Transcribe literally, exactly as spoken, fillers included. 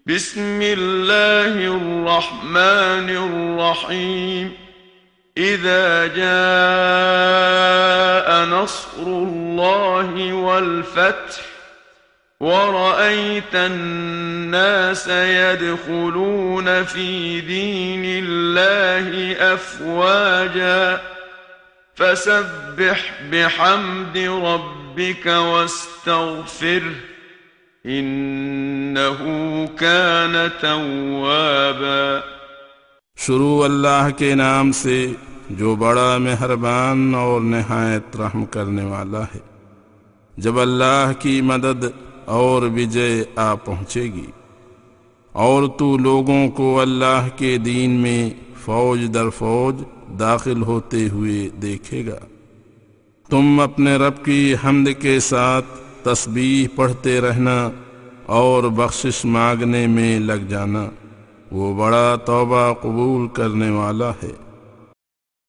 बिस्मिल्लाहिर्रहमानिर्रहीम। इज़ा जाअ नस्रुल्लाहि वल फ़त्ह वरअयत अन्नास यदखुलून फ़ी दीनिल्लाहि अफ़वाजा फ़सब्बिह बिहम्दि रब्बिक वस्तग़फ़िरह इन्नहु कान तव्वाबा। शुरू अल्लाह के नाम से जो बड़ा मेहरबान और निहायत रहम करने वाला है। जब अल्लाह की मदद और विजय आ पहुँचेगी और तू लोगों को अल्लाह के दीन में फौज दर फौज दाखिल होते हुए देखेगा, तुम अपने रब की हम्द के साथ तस्बीह पढ़ते रहना और बख्शिश मांगने में लग जाना। वो बड़ा तौबा कबूल करने वाला है।